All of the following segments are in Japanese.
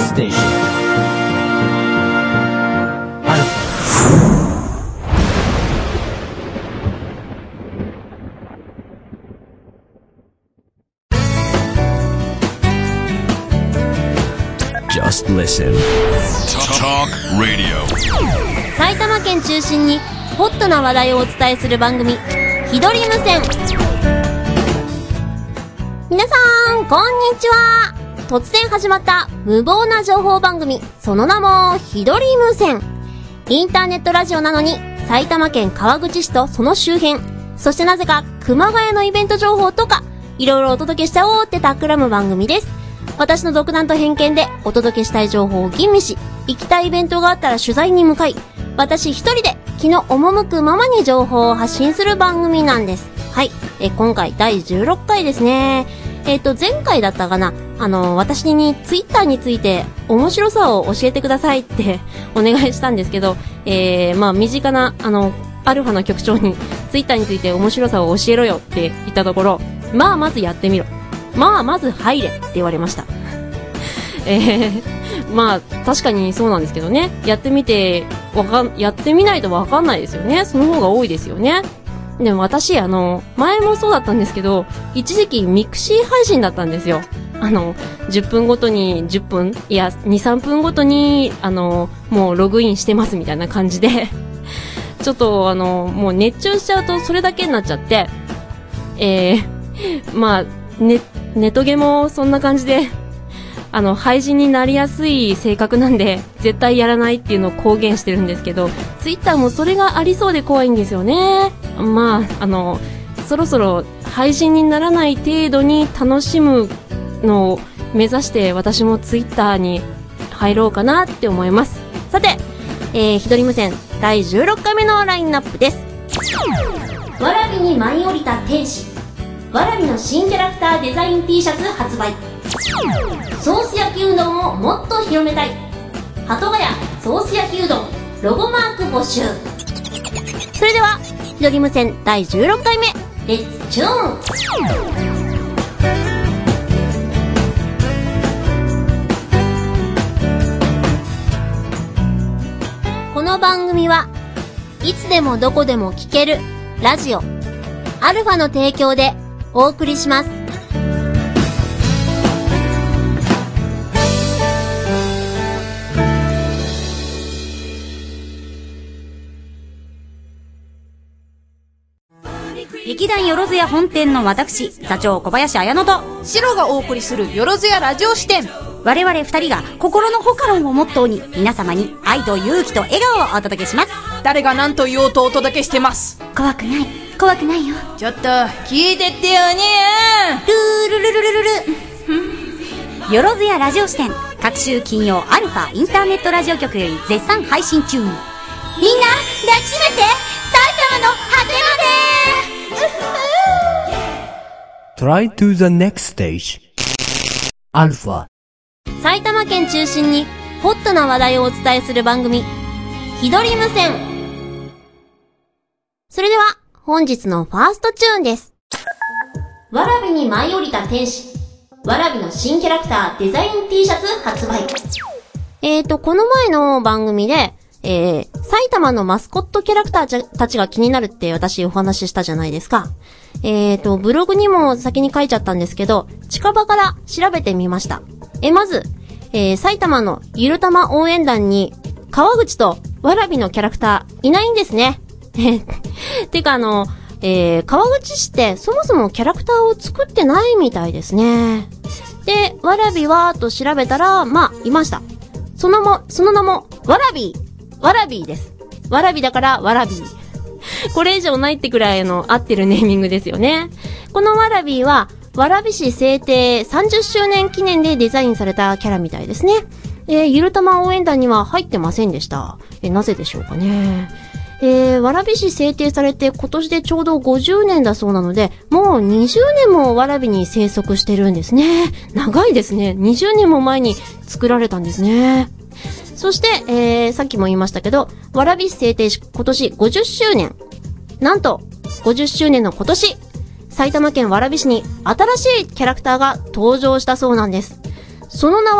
station. Just listen. Talk Radio. 埼玉県中心にホットな話題をお伝えする番組、ひどり無線。皆さんこんにちは。突然始まった無謀な情報番組、その名もひどり無線。インターネットラジオなのに埼玉県川口市とその周辺、そしてなぜか熊谷のイベント情報とかいろいろお届けしちゃおうって企む番組です。私の独断と偏見でお届けしたい情報を吟味し、行きたいイベントがあったら取材に向かい、私一人で気の赴くままに情報を発信する番組なんです。はい、今回第16回ですね。前回だったかな、私にツイッターについて面白さを教えてくださいってお願いしたんですけど、身近なアルファの局長にツイッターについて面白さを教えろよって言ったところ、まずやってみろ、まず入れって言われました。確かにそうなんですけどね、やってみないとわかんないですよね。その方が多いですよね。でも私、前もそうだったんですけど、一時期ミクシー配信だったんですよ。10分ごとに、10分いや、2、3分ごとに、もうログインしてますみたいな感じで、ちょっともう熱中しちゃうとそれだけになっちゃって、ネトゲもそんな感じで、廃人になりやすい性格なんで、絶対やらないっていうのを公言してるんですけど、ツイッターもそれがありそうで怖いんですよね。そろそろ廃人にならない程度に楽しむのを目指して私もツイッターに入ろうかなって思います。さて、ひどり無線第16回目のラインナップです。わらびに舞い降りた天使、わらびの新キャラクターデザイン T シャツ発売。ソース焼きうどんをもっと広めたい、鳩ヶ谷ソース焼きうどんロゴマーク募集。それではひどり無線第16回目レッツチューン。この番組はいつでもどこでも聞けるラジオアルファの提供でお送りします。 劇団よろずや本店の私座長小林彩乃と白がお送りするよろずやラジオ支店、 我々二人が心のホカロンをモットーに皆様に愛と勇気と笑顔をお届けします。 誰が何と言おうとお届けしてます。 怖くないよ。 ちょっと聞いてってよねルルルルルルルよろずやラジオ支店、各週金曜アルファインターネットラジオ局より絶賛配信中。みんな抱きしめて埼玉の果てまで。 Try to the next stage. Alpha. 埼玉県中心にホットな話題をお伝えする番組、ひどり無線。それでは本日のファーストチューンです。わらびに舞い降りた天使、わらびの新キャラクターデザイン T シャツ発売。この前の番組で埼玉のマスコットキャラクターたちが気になるって私お話ししたじゃないですか。ブログにも先に書いちゃったんですけど、近場から調べてみました。まず、埼玉のゆるたま応援団に川口とわらびのキャラクターいないんですね。てか川口市ってそもそもキャラクターを作ってないみたいですね。で、わらびはと調べたら、いました。その名もわらびーです。わらびだからわらびー。これ以上ないってくらい合ってるネーミングですよね。このわらびーは、蕨市制定30周年記念でデザインされたキャラみたいですね。ゆるたま応援団には入ってませんでした。なぜでしょうかね。蕨市制定されて今年でちょうど50年だそうなので、もう20年も蕨に生息してるんですね。長いですね。20年も前に作られたんですね。そして、さっきも言いましたけど、蕨市制定今年50周年。なんと、50周年の今年、埼玉県蕨市に新しいキャラクターが登場したそうなんです。その名は、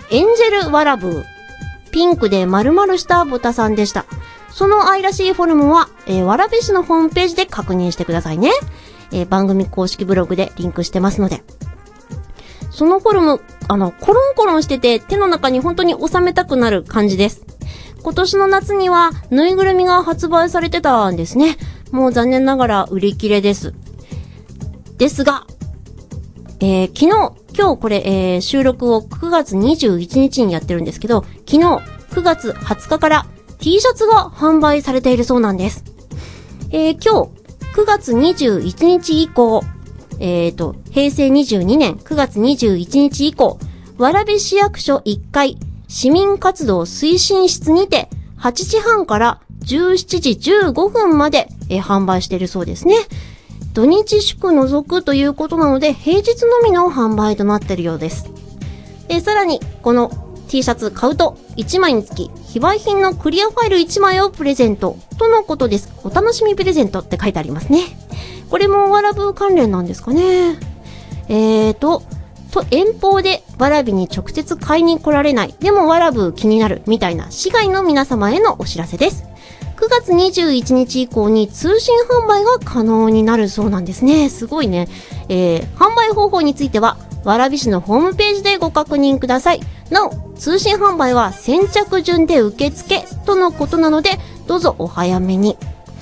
エンジェルわらぶー。ピンクで丸々した豚さんでした。その愛らしいフォルムは、蕨市のホームページで確認してくださいね。番組公式ブログでリンクしてますので。そのフォルム、コロンコロンしてて手の中に本当に収めたくなる感じです。今年の夏にはぬいぐるみが発売されてたんですね。もう残念ながら売り切れです。ですが、今日これ、収録を9月21日にやってるんですけど、昨日9月20日から T シャツが販売されているそうなんです。今日9月21日以降、平成22年9月21日以降、蕨市役所1階市民活動推進室にて8時半から17時15分まで、販売しているそうですね。土日祝除くということなので平日のみの販売となっているようです。さらにこの T シャツ買うと1枚につき非売品のクリアファイル1枚をプレゼントとのことです。お楽しみプレゼントって書いてありますね。これもわらぶ関連なんですかね。遠方でわらびに直接買いに来られない、でもわらぶ気になるみたいな市外の皆様へのお知らせです。9月21日以降に通信販売が可能になるそうなんですね。すごいね。販売方法については蕨市のホームページでご確認ください。なお、通信販売は先着順で受付とのことなので、どうぞお早めに。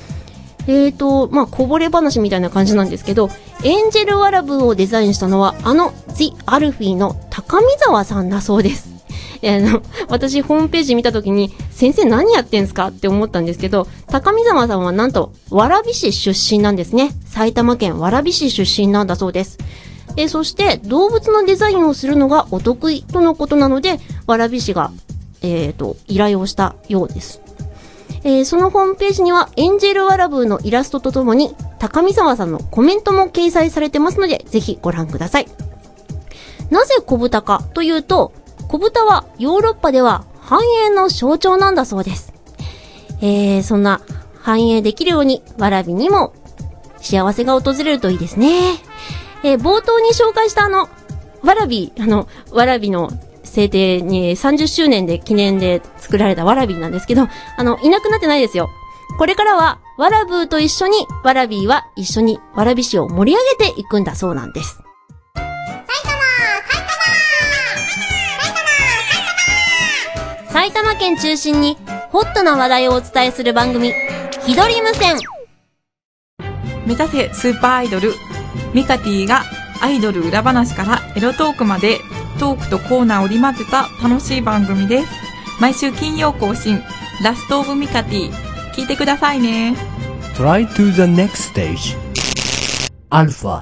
こぼれ話みたいな感じなんですけど、エンジェルわらぶをデザインしたのはThe Alfie の高見沢さんだそうです。私ホームページ見たときに先生何やってんすかって思ったんですけど、高見沢さんはなんと蕨市出身なんですね。埼玉県蕨市出身なんだそうです。そして動物のデザインをするのがお得意とのことなので、蕨市が依頼をしたようです。そのホームページにはエンジェルわらぶのイラストとともに高見沢さんのコメントも掲載されてますので、ぜひご覧ください。なぜ小豚かというと、小豚はヨーロッパでは繁栄の象徴なんだそうです。そんな繁栄できるように蕨にも幸せが訪れるといいですね。冒頭に紹介した蕨の制定に30周年で記念で作られた蕨なんですけど、いなくなってないですよ。これからはわらぶと一緒に蕨は一緒に蕨市を盛り上げていくんだそうなんです。埼玉県中心にホットな話題をお伝えする番組、ひどり無線。 目指せスーパーアイドル、ミカティがアイドル裏話からエロトークまでトークとコーナーを織り交ぜた楽しい番組です。毎週金曜更新、ラストオブミカティ、聞いてくださいね。 Try to the next stage. アルファ。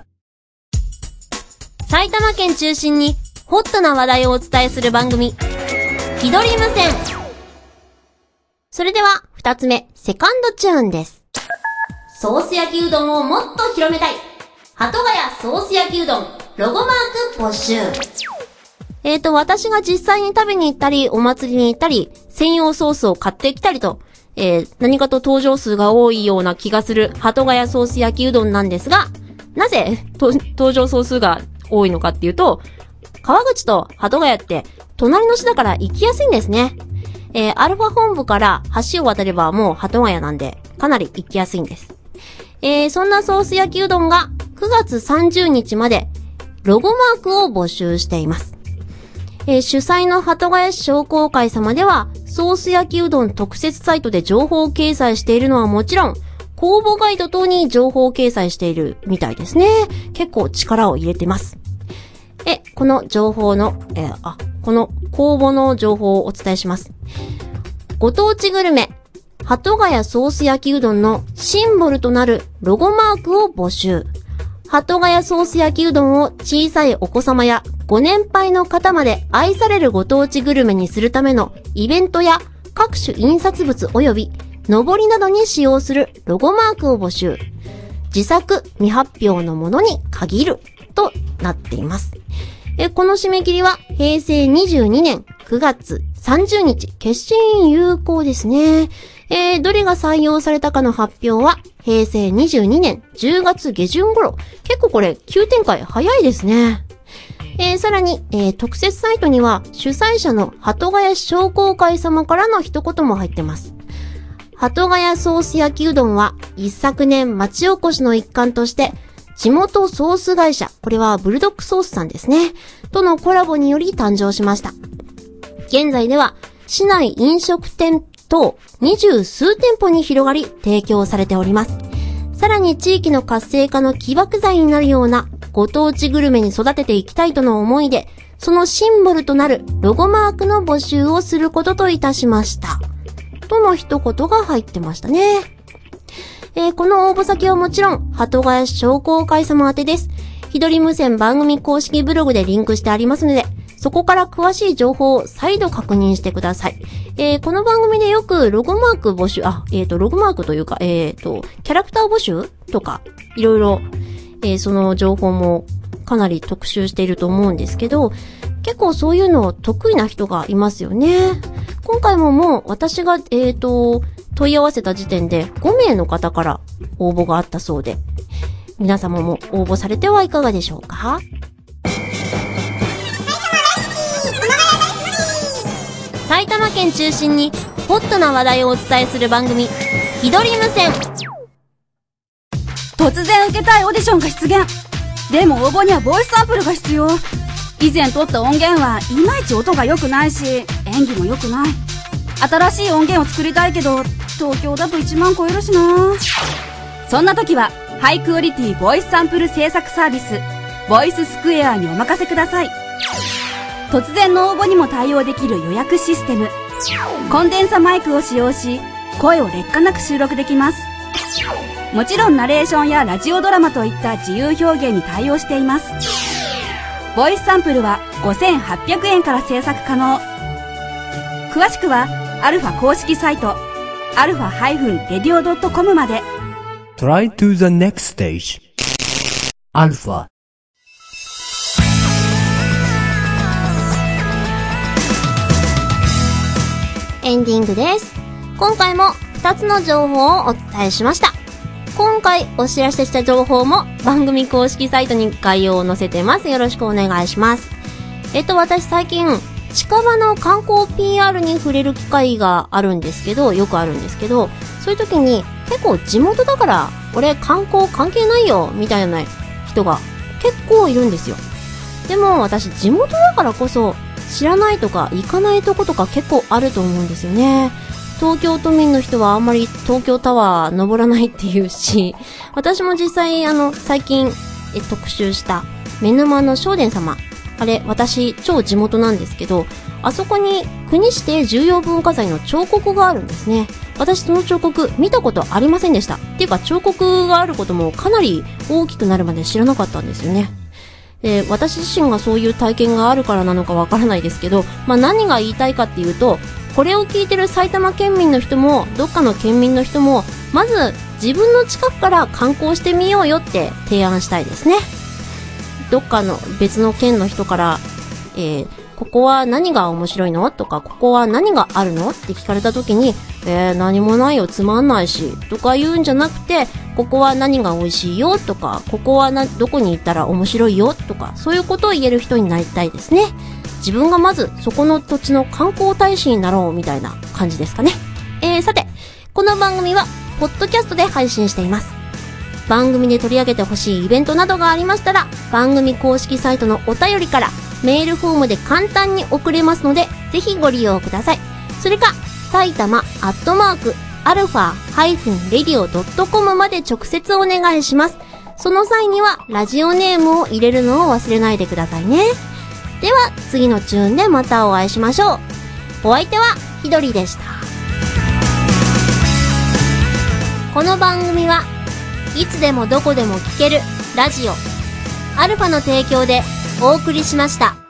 埼玉県中心にホットな話題をお伝えする番組、ひどり無線。それでは2つ目、セカンドチューンです。ソース焼きうどんをもっと広めたい、鳩ヶ谷ソース焼きうどんロゴマーク募集。私が実際に食べに行ったり、お祭りに行ったり、専用ソースを買ってきたりと、何かと登場数が多いような気がする鳩ヶ谷ソース焼きうどんなんですが、なぜ登場総数が多いのかっていうと、川口と鳩ヶ谷って隣の市だから行きやすいんですね。アルファ本部から橋を渡ればもう鳩ヶ谷なんで、かなり行きやすいんです。そんなソース焼きうどんが9月30日までロゴマークを募集しています。主催の鳩ヶ谷市商工会様では、ソース焼きうどん特設サイトで情報を掲載しているのはもちろん、公募ガイド等に情報を掲載しているみたいですね。結構力を入れてます。この情報の、この公募の情報をお伝えします。ご当地グルメ、鳩ヶ谷ソース焼きうどんのシンボルとなるロゴマークを募集。鳩ヶ谷ソース焼きうどんを小さいお子様やご年配の方まで愛されるご当地グルメにするためのイベントや各種印刷物及び上りなどに使用するロゴマークを募集。自作未発表のものに限るとなっています。この締め切りは平成22年9月30日決心有効ですね。どれが採用されたかの発表は平成22年10月下旬頃。結構これ急展開早いですね。 さらに、特設サイトには主催者の鳩ヶ谷商工会様からの一言も入ってます。鳩ヶ谷ソース焼きうどんは一昨年町おこしの一環として地元ソース会社、これはブルドックソースさんですね、とのコラボにより誕生しました。現在では市内飲食店等20数店舗に広がり提供されております。さらに地域の活性化の起爆剤になるようなご当地グルメに育てていきたいとの思いで、そのシンボルとなるロゴマークの募集をすることといたしました。との一言が入ってましたね。この応募先はもちろん、鳩ヶ谷商工会様宛てです。ひどり無線番組公式ブログでリンクしてありますので、そこから詳しい情報を再度確認してください。この番組でよくロゴマーク募集、ロゴマークというか、キャラクター募集とか、いろいろ、その情報もかなり特集していると思うんですけど、結構そういうの得意な人がいますよね。今回ももう私が、問い合わせた時点で5名の方から応募があったそうで、皆様も応募されてはいかがでしょうか？埼玉県中心にホットな話題をお伝えする番組、ひどり無線。 突然受けたいオーディションが出現。でも応募にはボイスサンプルが必要。以前撮った音源はいまいち音が良くないし、演技も良くない。新しい音源を作りたいけど、東京だと1万超えるしな。そんな時は、ハイクオリティボイスサンプル制作サービス、ボイススクエアにお任せください。突然の応募にも対応できる予約システム。コンデンサマイクを使用し、声を劣化なく収録できます。もちろんナレーションやラジオドラマといった自由表現に対応しています。ボイスサンプルは5800円から制作可能。詳しくはアルファ公式サイト alpha-radio.com まで。 Try to the next stage. Alpha。 エンディングです。今回も2つの情報をお伝えしました。今回お知らせした情報も番組公式サイトに概要を載せてます。よろしくお願いします。私最近近場の観光 PR に触れる機会があるんですけど、よくあるんですけど、そういう時に結構地元だから俺観光関係ないよみたいな人が結構いるんですよ。でも私地元だからこそ知らないとか行かないとことか結構あると思うんですよね。東京都民の人はあんまり東京タワー登らないっていうし、私も実際最近特集した目沼の正殿様、あれ私超地元なんですけど、あそこに国指定重要文化財の彫刻があるんですね。私その彫刻見たことありませんでした。っていうか彫刻があることもかなり大きくなるまで知らなかったんですよね。私自身がそういう体験があるからなのかわからないですけど、何が言いたいかっていうと、これを聞いてる埼玉県民の人もどっかの県民の人もまず自分の近くから観光してみようよって提案したいですね。どっかの別の県の人から、ここは何が面白いのとか、ここは何があるのって聞かれた時に、何もないよ、つまんないしとか言うんじゃなくて、ここは何が美味しいよとか、ここはどこに行ったら面白いよとか、そういうことを言える人になりたいですね。自分がまずそこの土地の観光大使になろうみたいな感じですかね。さて、この番組はポッドキャストで配信しています。番組で取り上げてほしいイベントなどがありましたら、番組公式サイトのお便りからメールフォームで簡単に送れますので、ぜひご利用ください。それか埼玉@alpha-radio.com まで直接お願いします。その際にはラジオネームを入れるのを忘れないでくださいね。では次のチューンでまたお会いしましょう。お相手はひどりでした。この番組はいつでもどこでも聞けるラジオアルファの提供でお送りしました。